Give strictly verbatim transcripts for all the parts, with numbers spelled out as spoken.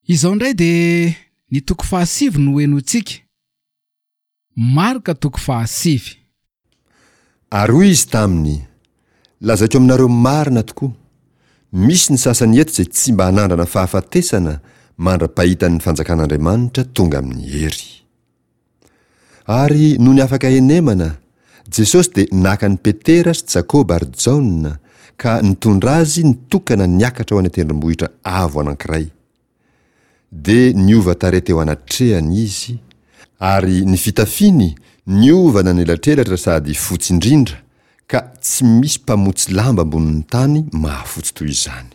Izao indray de ny toko fahasivy no hoenontsika. Marka toko fahasivy. Ary hoy izy taminy, lazaiko aminareo marina tokoa. Misy ny sasany eto izay tsy mba hanandrana fahafatesana mandra-pahitan'ny fanjakan'Andriamanitra tonga amin'ny hery. Ary noho ny afaka enemana, Jesosy de naka ny Petera sy Jakoba ary Jaona ka nitondra azy nitokana niakatra ao any tendrombohitra avo anankiray. De niova tare teo anatrehany izy, ary ny fitafiny niovana nelatrelatra sady fotsy indrindra, ka tsy misy mpamotsy lamba ambonin'ny tany mahafotsy toy izany.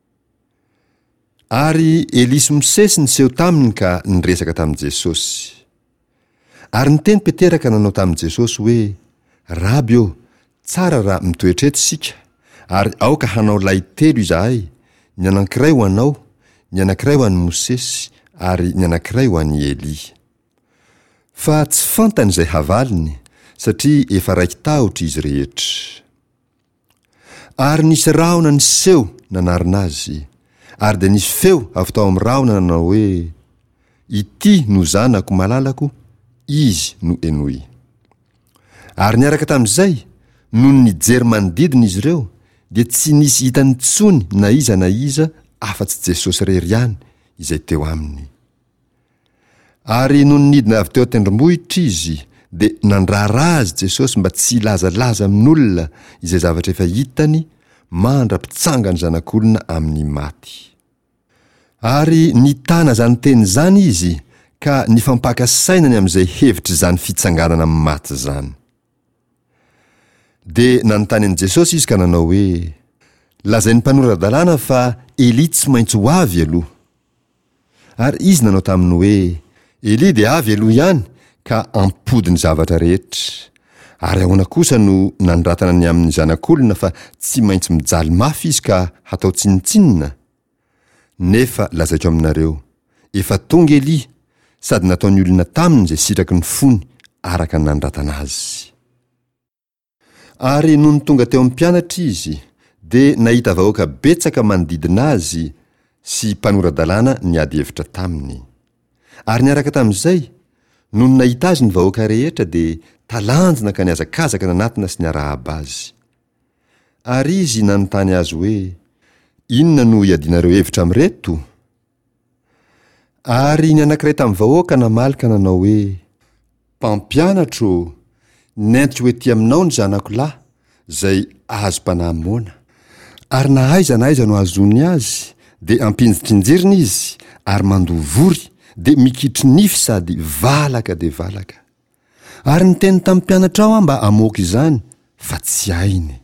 Ary Elisy Mosesy niseho taminy ka niresaka tamin'i Jesosy. Ary niteny Petera ka nanao tamin'i Jesosy hoe, Raby ô, tsara raha mitoetreto sika, ary aoka hanao lay telo izahay, ny anankiray ho anao, ny anankiray ho an'i Mosesy, ary ny anankiray ho an'i Eli. Fa tsy fantany izay havaliny, satria efa raiky tahotra izy rehetra. Ary nisy rahona niseho nanarina azy, ary de nisy feo avy tao amin'ny rahona nanao hoe, ity no zanako malalako, izy no enoy. Ary niaraka tamin'izay, noho ny jery manodidina izy ireo, de tsy nisy hitany tsony na iza na iza afa-tsy Jesosy rery ihany izay teo aminy. Ary noho nidina avy teo tendrombohitra izy, de nandrara azy Jesosy mba tsy lazalaza amin'olona izay zavatra efa hitany, mandra-pitsanga ny zanak'olona amin'ny maty. Ary nitana zany teny zany izy, ka nifampaka sainany amin'izay hevitra zany fitsanganana amin'ny maty zany. De nanontany an'i Jesosy izy ka nanao hoe, lazay ny mpanorandalàna fa Eli tsy maintsy ho avy aloha. Ary izy nanao taminy hoe, Eli de avy aloha ihany, ka ampody ny zavatra rehetra. Ary ahoana kosa no nandratana ny amin'ny zanak'olona fa tsy maintsy mijaly mafy izy ka hatao tsinitsinina. Nefa lazaiko aminareo, efa tonga Eli, sady nataony olona taminy izay sitraky ny fony araka ny nandratana azy. Ary noho ny tonga teo amin'ny mpianatra izy, de nahita vahoaka betsaka manodidina azy sy mpanorandalàna niady hevitra taminy. Ary niaraka tamin'izay, noho ny nahita azy ny vahoaka rehetra de talanjona ka niazakazaka nanatina sy niarahaba azy. Ary izy nanontany azy hoe, inona no iadinareo hevitra amin'reto? Ary ny anankiray tamin'ny vahoaka namaly ka nanao hoe, mpampianatro, nentiko ety aminao ny zanako lahy, zay azo mpanahy mona. Ary na aiza na aiza no azony azy, de ampinjitrinjiriny izy, ary mandovory, de mikitry nify sady valaka de valaka. Ary niteny tamin'ny mpianatra ao mba amoaka izany, fa tsy hainy.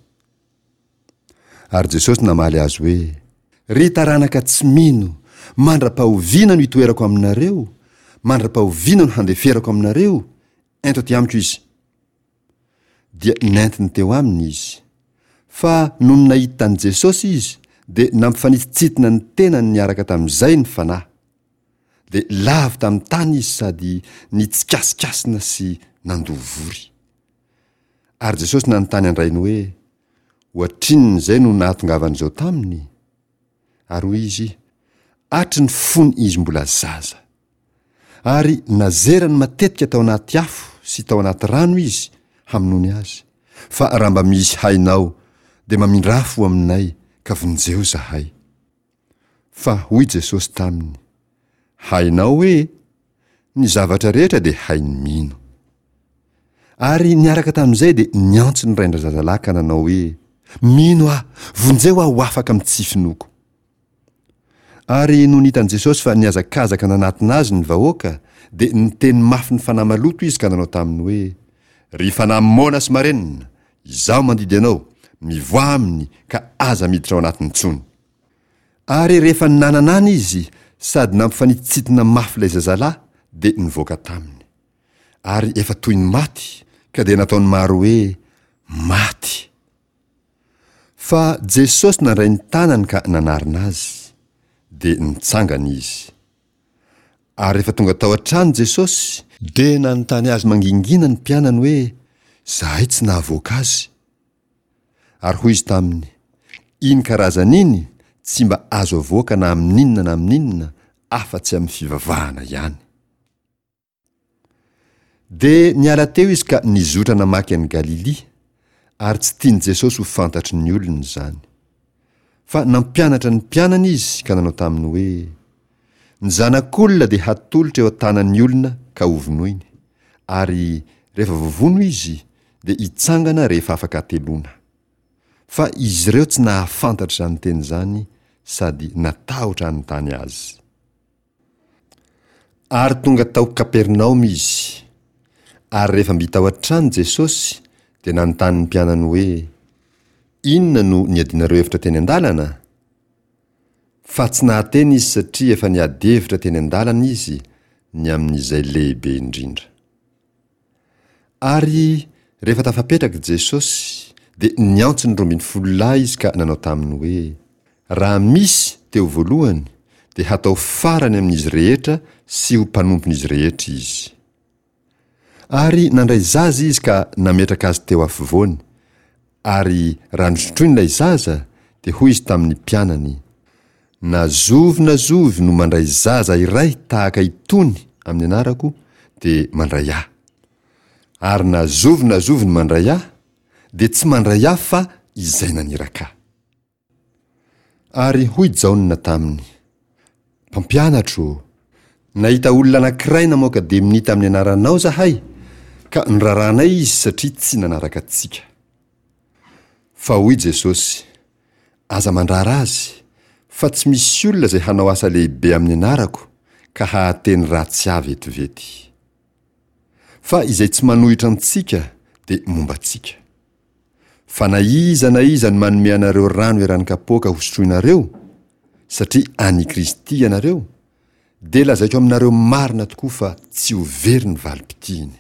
Ary Jesosy namaly azy hoe, ry taranaka tsy mino, mandra-pahoviana no hitoerako aminareo, mandra-pahoviana no handeferako aminareo, ento aty amiko izy. Dia nentiny teo aminy izy. Fa noho ny nahitany Jesosy izy, de nampifanitsitsitona ny tenany niaraka tamin'izay ny fanahy. De lavy tamin'ny tany izy sady nitsikasikasikasina sy nandovory. Ary Jesosy nanontany andrainy hoe, ohatrin'izay no nahatongavan'izao taminy? Ary hoy izy, atry ny fony izy mbola zaza. Ary nazerany matetika tao anaty afo sy tao anaty rano izy haminony azy. Fa raha mba misy hainao, de mamindrafo aminay ka vonjeo zahay. Fa hoy Jesosy taminy, hainao hoe, ny zavatra rehetra de hainy mino. Ary niaraka tamin'izay de niantso ny raindra zazalahy ka nanao hoe, mino ah, vonjeo ah ho afaka amin'ny tsifinoko. Ary noho nitan'i Jesosy fa niazakazaka nanatina azy ny vahoaka, de niteny mafy ny fanahy maloto izy ka nanao taminy hoe, ry fanahy mona sy marenina, izaho mandidy anao, mivoa aminy ka aza miditra ao anatiny tsony. Ary rehefa ninanana izy, sady nampifanitsitsitona mafy lay zazalahy, de nivoaka taminy. Ary efa toy ny maty, ka de nataony maro hoe, maty. Fa Jesosy nandray ny tanany ka nanarina azy, de nitsangana izy. Ary efa tonga tao an-trano Jesosy, de nanontany azy mangingina ny mpianany hoe, zahay tsy nahavoaka azy. Ary hoy izy taminy, iny karazan'iny tsy mba azo avoaka na amin'inona na amin'inona afa-tsy amin'ny fivavahana ihany. Dia niala teo izy ka nizotra namaky any Galilia, ary tsy tiany Jesosy ho fantatry ny olona izany. Fa nampianatra ny mpianana izy ka nanao taminy hoe ny zanak'olona dia hatolotra eo an-tanan'ny olona ka hovonoiny, ary rehefa vovono izy dia hitsangana rehefa afaka atelona. Fa izy ireo tsy nahafantatra izany teny izany sady natahotra anontany azy. Ary tonga tao Kapernaoma izy. Ary rehefa mbita ao an-trano Jesosy dia nanontany ny mpianany hoe inona no niadinareo hevitra teny an-dalana? Fa tsy nahateny izy satria efa niady hevitra teny an-dalana izy ny amin'izay lehibe indrindra. Ary rehefa tafapetraka Jesosy dia niantso ny roa ambin'ny folo lahy izy ka nanao taminy hoe raha misy teo voalohany dia hatao farany amin'izy rehetra sy ho mpanompon'izy rehetra izy. Ary nandray zaza izy ka nametraka azy teo afovoany. Ary raha nosotroiny ilay zaza dia hoy izy tamin'ny mpianany, nazovy nazovy no mandray zaza iray tahaka itony amin'ny anarako dia mandray ahy. Ary nazovy nazovy no mandray ahy dia tsy mandray ahy fa izay naniraka ahy. Ary hoy Jaona taminy, mpampianatro, nahita olona anankiray namoaka demonita amin'ny anaranao zahay, ka niraranay izy satria tsy nanaraka antsika. Fa hoy Jesosy, aza mandrara azy, fa tsy misy olona izay hanao asa lehibe amin'ny anarako ka hahateny ratsy avy etovety. Fa izay tsy manohitra antsika dia momba antsika. Fa na iza na iza ny manome anareo rano eran-kapoaka hosotroinareo, satria any Kristy ianareo, dia lazaiko aminareo marina tokoa fa tsy ho very ny valim-pitiny.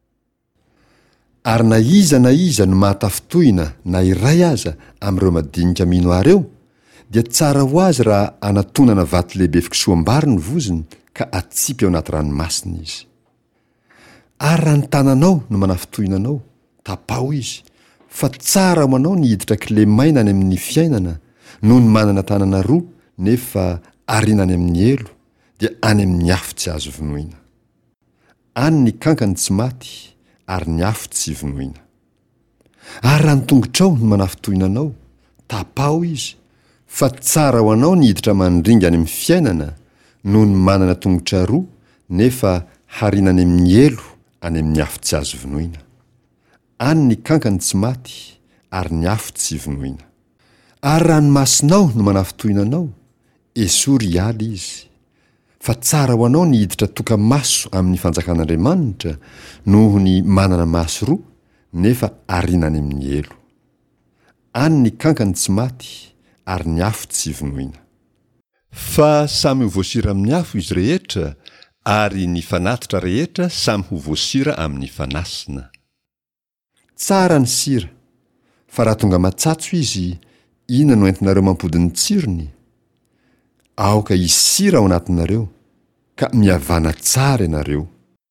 Ary na iza na iza no mahatafotoina na iray aza amin'ireo madinika mino ahy ireo, dia tsara ho azy raha anatonana vato lehibe fikisoam-bary ny voziny ka atsipy ao anaty ranomasina izy. Ary raha ny tananao no manafotoina anao, tapao izy, fa tsara ho anao ny hiditra kile maina any amin'ny fiainana noho ny manana tanana roa nefa arinany amin'ny elo dia any amin'ny afo tsy azo vonoina. Any ny kankany tsy maty ary ny afo tsy vonoina. Ary raha ny tongotrao no manafotoina anao, tapao izy, fa tsara ho anao ny hiditra mandringa any amin'ny fiainana noho ny manana tongotra roa nefa harinany amin'ny elo any amin'ny afo tsy azo vonoina. Any ny kankany tsy maty ary ny afo tsy vonoina. Ary raha ny masinao no manafotoina anao, esory hialy izy, fa tsara ho anao ny hiditra toka-maso amin'ny fanjakan'Andriamanitra noho ny manana maso roa nefa arinany amin'ny elo. Any ny kankany tsy maty ary ny afo tsy vonoina. Fa samy ho voasira amin'ny afo izy rehetra, ary ny fanatitra rehetra samy ho voasira amin'ny fanasina. Tsara ny sira, fa raha tonga matsatso izy, inona no entinareo mampody ny tsirony? Aoka hisy sira ao anatinareo, ka mihavana tsara ianareo.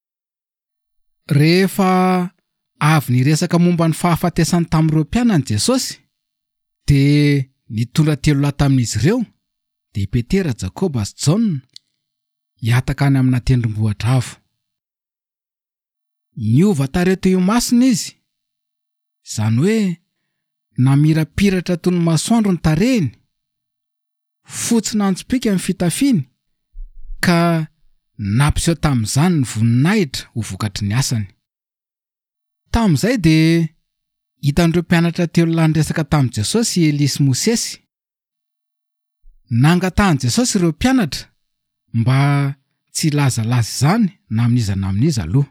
Rehefa avy niresaka momba ny fahafatesany tamin'ireo mpianany Jesosy, dia nitondra telo lahy tamin'izy ireo, dia Petera, Jakoba sy Jaona, hiataka any amina tendrombohitra avo. Niova tareo teo masina izy, izany hoe namirapiratra toy ny masoandro ny tarehiny, fotsy nantsopika amin'ny fitafiany, ka nampiseho tamin'izany ny voninahitra ho vokatry ny asany. Tamin'izay dia hitan'ireo mpianatra telo lahy niresaka tamin'i Jesosy i Elia sy Mosesy. Nangatahany Jesosy ireo mpianatra mba tsy lazalaza izany na amin'iza na amin'iza aloha.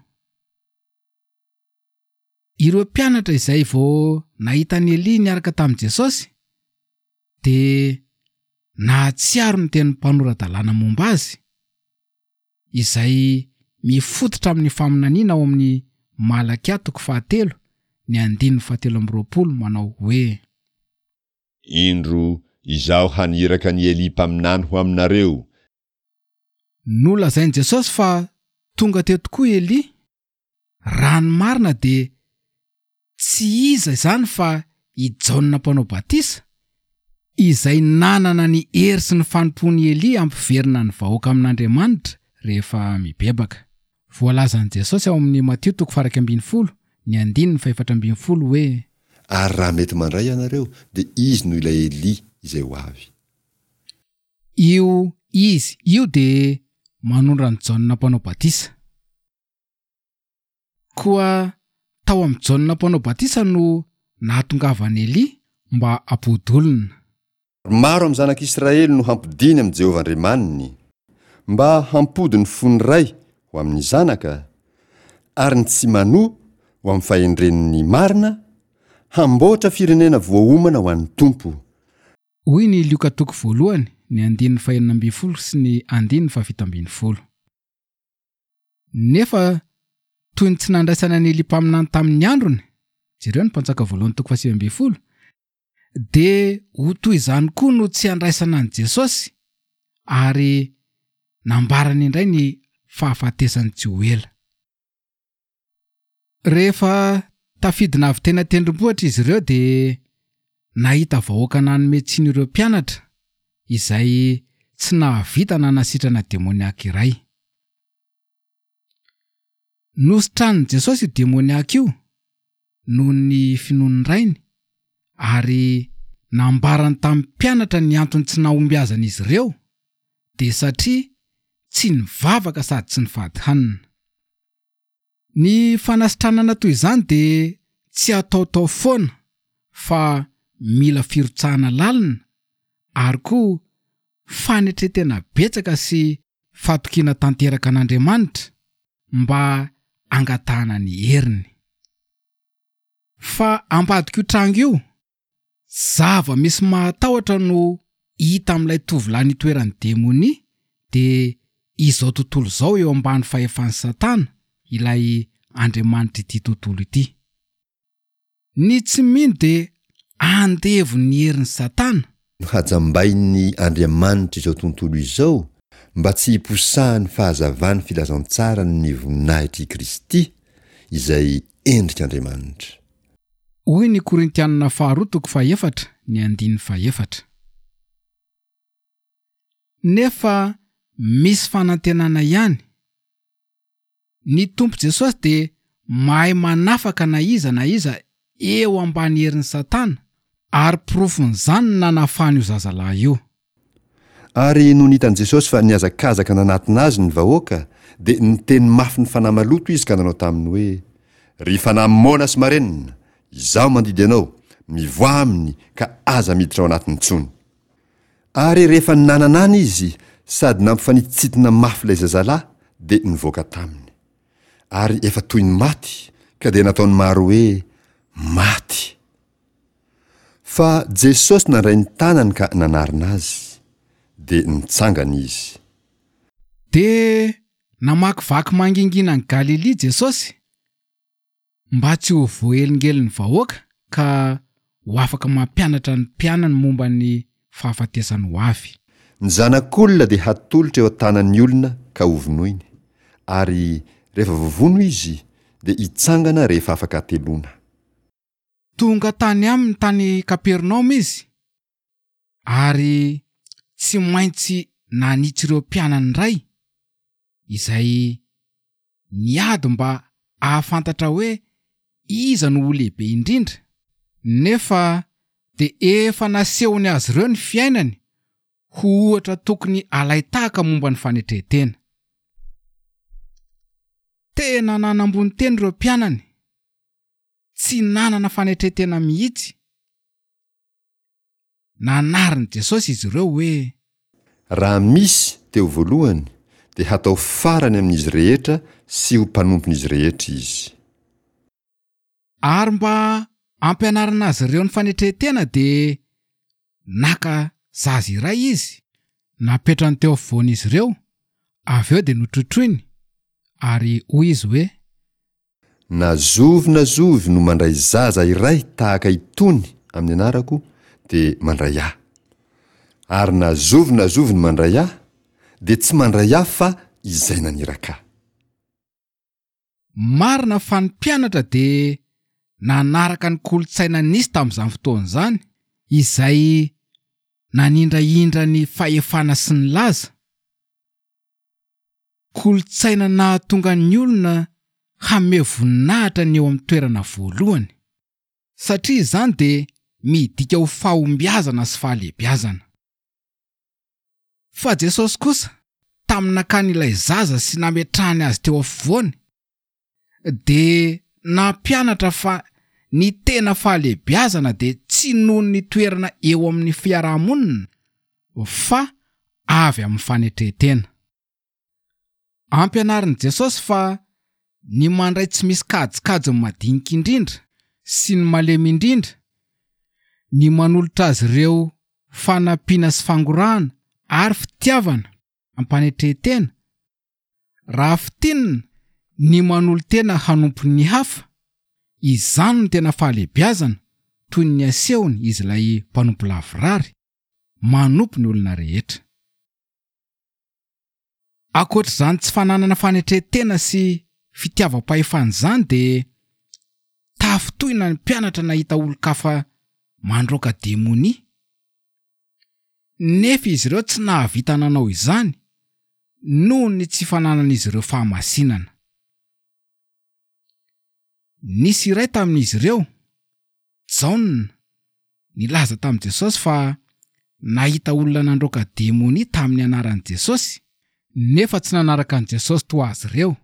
Ireo mpianatra izay vao nahitany Elia niaraka tamin'i Jesosy dia nahatsiaro ny tenin'ny mpanorandalàna momba azy, izay mifototra amin'ny faminaniana ao amin'ny Malakia toko fahatelo ny andininy fahatelo amby roapolo manao hoe indro izaho haniraka ny Elia mpaminany ho aminareo. Nolazainy Jesosy fa tonga teo tokoa Elia. Raha ny marina dia tsy iza izany fa i Jaona mpanao batisa izay nanana ny hery sy ny fanompony Elia ampiverina ny vahoaka amin'Andriamanitra rehefa mibebaka. Voalazan'i Jesosy ao amin'ny Mateo toko faha iraika ambin'ny folo ny andininy faha efatra ambin'ny folo hoe: ary raha mety mandray ianareo dia izy no ilay Elia izay ho avy. Io izy io dia manondra ny Jaona mpanao batisa. Koa tao amin'ny Jaona mpanao batisa no nahatongavan'i Elia mba hampodolona. Maro amin'ny zanak'Israely no hampidiny amin'ny Jehovah Andriamaniny mba hampody ny fony ray ho amin'ny zanaka, ary ny tsy manoa ho amin'ny fahendren'ny marina, hamboatra firenena voaomana ho an'ny tompo. Hoy ny Lioka toko voalohany ny andininy faha enina ambin'ny folo sy ny andininy faha fito ambin'ny folo. Nefa toy ny tsy nandraisana ny Elia mpaminany tamin'ny androny, jereo ny mpanjaka voalohany toko faha sivy ambin'ny folo, dia ho toy izany koa no tsy handraisana ny Jesosy, ary nambarany indray ny fahafatesany tsy ho ela. Rehefa tafidina avy tena tendrombohitra izy ireo dia nahita vahoaka nanome tsiny ireo mpianatra izay tsy nahavita nanasitrana demoniaka iray. Nositranin'i Jesosy io demoniaka io noho ny finoany rainy, ary nambarany tamin'ny mpianatra ny antony tsy nahomby azan'izy ireo dia satria tsy nivavaka sady tsy nifady hanina. Ny fanasitranana toy izany dia tsy ataotao foana fa mila firotsahana lalina, ary koa fanetretena betsaka sy fatokiana tanteraka an'Andriamanitra mba angatahana ny heriny. Fa ambadika io trango io, zava misy mahatahotra no hita amin'ilay tovolahy nitoeran'ny demonia dia izao tontolo izao eo ambany fahefan'ny Satana, ilay Andriamanitra ity tontolo ity. Ny tsy mino dia andevo ny herin'ny Satana no hajambain'ny Andriamanitra izao tontolo izao mba tsy hiposahany fahazavany filazantsara ny voninahitry i Kristy izay endrik'Andriamanitra. Hoy ny Korintianina faharoa toko faha efatra ny andininy faha efatra. Nefa misy fanantenana ihany. Ny Tompo Jesosy dia mahay manafaka na iza na iza eo ambany herin'ny Satana, ary porofon'izany nanafany io zazalahy io. Ary no nitan'i Jesosy fa niazakazaka nanatina azy ny vahoaka, dia niteny mafy ny fanahy maloto izy ka nanao taminy hoe: ry fanahy mona sy marenina, izaho mandidy anao, mivoa aminy ka aza miditra ao anatiny tsony. Ary rehefa nananany izy sady nampifanititsitina mafy ilay zazalahy dia nivoaka taminy. Ary efa toy ny maty ka dia nataony maro hoe maty. Fa Jesosy nandray ny tanany ka nanarina azy, dia nitsangana izy. Dia namakivaky mangingina ny Galilea Jesosy mba tsy ho voahelingelin'ny vahoaka ka ho afaka mampianatra ny mpianany momba ny fahafatesany ho avy. Ny zanak'olona dia hatolotra eo an-tanan'ny olona ka hovonoiny, ary rehefa vovono izy dia hitsangana rehefa afaka hatelona. Tonga tany aminy tany Kapernaoma izy, ary tsy maintsy nanitsy ireo mpianany ray izay niady mba ahafantatra hoe iza no ho lehibe indrindra, nefa dia efa nasehony azy ireo ny fiainany ho ohatra tokony alaitahaka momba ny fanetretena. Tena nanambony teny ireo mpianany, tsy nanana fanetretena mihitsy. Nanarin'i Jesosy izy ireo hoe: raha misy teo voalohany dia hatao farany amin'izy rehetra sy ho mpanompon'izy rehetra izy. Ary mba ampianarana azy ireo ny fanetretena dia naka zaza iray izy, napetrany teo afovoan'izy ireo, avy eo dia notrotroiny, ary hoy izy hoe: nazovy nazovy no mandray zaza iray tahaka itony amin'ny anarako dia mandray ahy, ary nazovy nazovy no mandray ahy dia tsy mandray ahy fa izay naniraka ahy. Marina fa ny mpianatra dia nanaraka ny kolotsaina nisy tamin'izany fotoana izany, izay nanindraindra ny fahefana sy ny laza. Kolotsaina nahatonga ny olona hanome voninahitra ny eo amin'ny toerana voalohany, satria izany dia midika ho fahombiazana sy fahalehibiazana. Fa Jesosy kosa tamin'akany ilay zaza sy nametrahany azy teo afovoany, dia nampianatra fa ny tena fahalehibiazana dia tsy noho ny toerana eo amin'ny fiarahamonina, fa avy amin'ny fanetretena. Ampianarin'i Jesosy fa ny mandray tsy misy kajikajy madinika indrindra sy ny malemy indrindra, ny manolotra azy ireo fanampiana sy fangorahana ary fitiavana ampanetretena, raha fitinina ny manolo-tena hanompo ny hafa, izany no tena fahalehibiazana, toy ny asehony izy ilay mpanompo lavorary, manompo ny olona rehetra. Ankoatr'izany tsy fananana fanetretena sy fitiavam-pahefana izany dia tafitohina ny mpianatra nahita olon-kafa mandroaka demonia. Nefa izy ireo tsy nahavita nanao izany noho ny tsy fananan'izy ireo fahamasinana. Nisy iray tamin'izy ireo, Jaona, nilaza tamin'i Jesosy fa nahita olona nandroaka demonia tamin'ny anaran'i Jesosy, nefa tsy nanaraka an' Jesosy toa azy ireo.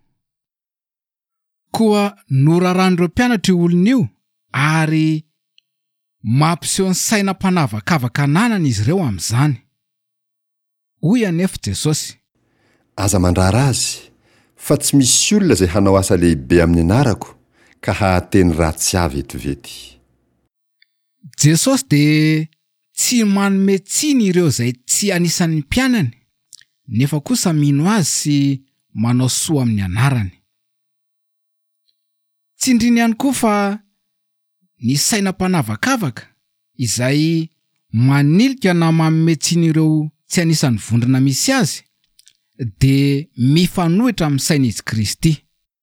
Koa noraran'ireo mpianatra io olona io ary mampiseho ny sainam-panavakavaka ananana izy ireo amin'izany. Hoy anefa Jesosy, aza mandrara azy, fa tsy misy olona izay hanao asa lehibe amin'ny anarako ka hahateny ratsy avy etovety. Jesosy dia tsy manome tsiny ireo izay tsy anisan'ny mpianany, nefa kosa mino azy sy manao soa amin'ny anarany. Tsindriny ihany koa fa ny sainam-panavakavaka izay manilika na manome tsiny ireo tsy anisan'ny vondrona misy azy, dia mifanohitra amin'ny sain'izy Kristy.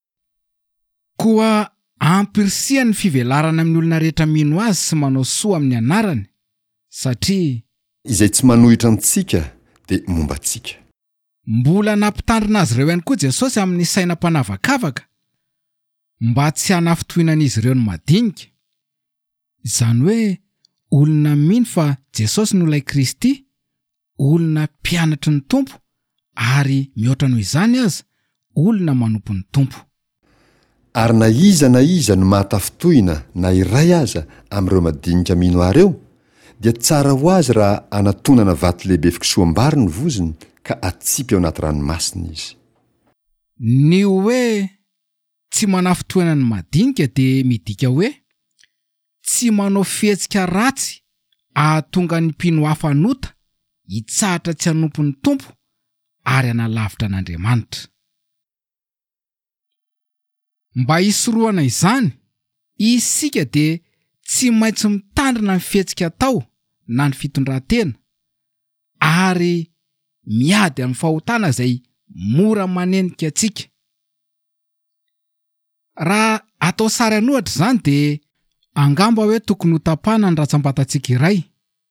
Koa ampirisia ny fivelarana amin'ny olona rehetra mino azy sy manao soa amin'ny anarany, satria izay tsy manohitra antsika dia momba antsika. Mbola nampitandrina azy ireo ihany koa Jesosy amin'ny sainam-panavakavaka mba tsy hanafitohinan'izy ireo ny madinika. Izany hoe olona mino fa Jesosy no ilay Kristy, olona mpianatry ny Tompo, ary mihoatra noho izany aza, olona manompo ny Tompo. Ary na iza na iza no mahatafitohina na iray aza amin'ireo madinika mino ary eo, dia tsara ho azy raha anatonana vato lehibe fikisoam-bary ny voziny ka atsipy ao anaty ranomasina izy. Ny hoe tsy manafitohina ny madinika dia midika hoe tsy manao fihetsika ratsy ahatonga ny mpino hafa nota hitsahatra tsy hanompo ny Tompo ary hanalavitra an'Andriamanitra. Mba hisorohana izany, isika dia tsy maintsy mitandrina ny fihetsika atao na ny fitondran-tena ary miady amin'ny fahotana izay mora manenika antsika. Raha atao sary anohatra izany dia angamba hoe tokony ho tapana ny ratsambatantsika iray.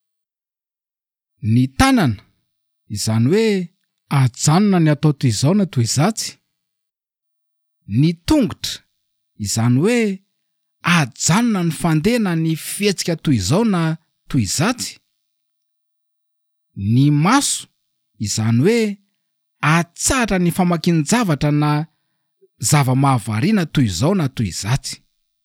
Ny tanana, izany hoe ajanona ny atao toy izao na toy izatsy. Ny tongotra, izany hoe ajanona ny fandehana ny fihetsika toy izao na toy izatsy. Ny maso, izany hoe atsahatra ny famakian-javatra na zava-mahavariana toy izao na toy izatsy.